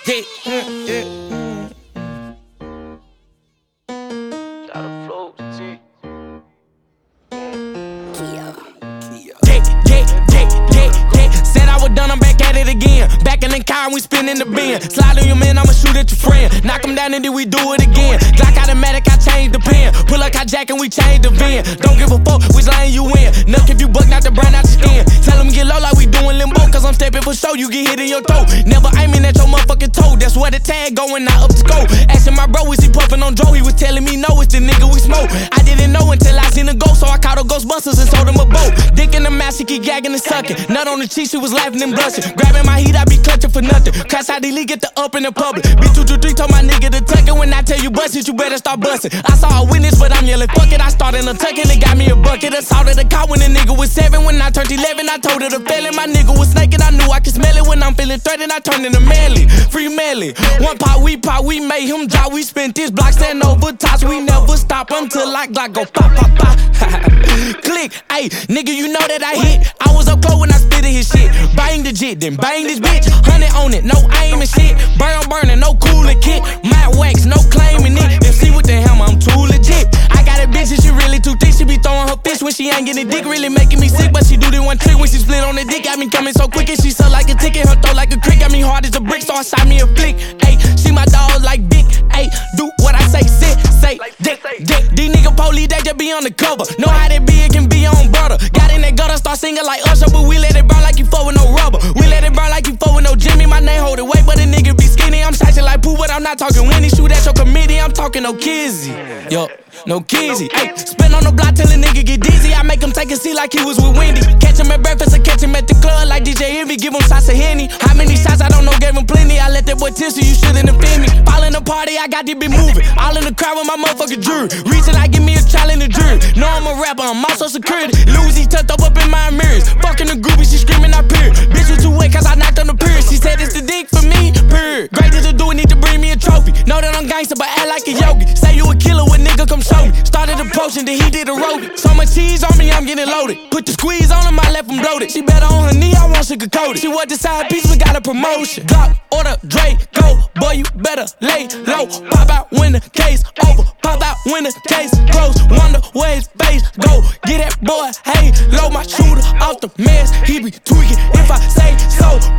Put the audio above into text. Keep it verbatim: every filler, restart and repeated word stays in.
Hey, mm, yeah. Done, I'm back at it again. Back in the car and we spinning the bin. Slide on your man, I'ma shoot at your friend. Knock him down and then we do it again. Glock automatic, I change the pen. Pull up hijack and we change the VIN. Don't give a fuck which lane you in. Nuck if you buck, not to burn out your skin. Tell him get low like we doing limbo. Cause I'm stepping for show, you get hit in your toe. Never aiming at your motherfucking toe. That's where the tag going, not up to go. Asking my bro, is he puffing on Dro? He was telling me no, it's the nigga we smoke. I didn't know until I seen a ghost, so I called a Ghostbusters and sold him a boat. Dick in the mouth, she keep gagging and sucking. Nut on the cheek, she was laughing and blushing. Grabbing my heat, I be clutching for nothing. Crash out the league, get the up in the public. B two two three told my nigga to tuck it. When I tell you bust it, you better start busting. I saw a witness, but I'm yelling fuck it. I started a tuck and it got me a bucket. Assaulted the car when the nigga was seven. When I turned eleven, I told her to fail it. My nigga was snaking, I knew I could smell it. When I'm feeling threatened, I turned into Melly. Free Melly. One pot, we pop, we made him drop. We spent this block, stand over tops. We never stop until I Glock go pop, pop, pop. Click, ayy, nigga, you know that I hit. I was up close when I spit his shit. Bang the jit, then bang this bitch. Hundred on it, no aim and shit. Burn, burning, no cooling kit. Matte wax, no claiming it. And see with the hammer, I'm too legit. I got a bitch and she really too thick. She be throwing her fist when she ain't getting dick. Really making me sick, but she do this one trick. When she split on the dick, got me coming so quick. And she suck like a ticket, her throat like a crick. Got me hard as a brick, so I shot me a flick. Ayy, she my dog like Vic. Ayy, do what I say, sit, say, dick, dick. These nigga police, they just be on the cover. Know how they be, it can be on brother. Got in that gutter, start singing like Usher, but we let it burn like you fuck with no rubber. We let it burn like you fuck with no Jimmy. My name hold it weight, but a nigga be skinny. I'm shouting like poo, but I'm not talking Winnie. Shoot at your committee, I'm talking no Kizzy. Yo, no Kizzy. Ayy, spin on the block till a nigga get dizzy. I make him take a seat like he was with Wendy. Catch him at breakfast or catch him at the club like D J Envy. Give him shots of Henny. How many shots? I don't know, gave him plenty. I let that boy test you, you shouldn't offend me. Fall in the party, I got this bitch moving. All in the crowd with my motherfucking jury. Reaching like give me a trial in the jury. Know I'm a rapper, I'm also security. Lucy tucked up up in my mirrors. Fucking the groupie, she screaming I period. Bitch was too wet cause I knocked on the period. She said it's the dick for me, period. Great to do it, need to bring me a trophy. Know that I'm gangster, but act like a yogi. Say you a killer, what nigga come show me. Started the potion, then he did a road. So much cheese on me, I'm getting loaded. Put the squeeze on him, I left him bloated. She better on her knee, I want sugar coated. She was the side piece, we got a promotion. Glock, order, Drake, go. Boy, you better lay low. Pop out when the case over. Pop out when the case close. Wonder where his face go. Get that boy, hey, low. My shooter off the mess, he be tweaking if I say so.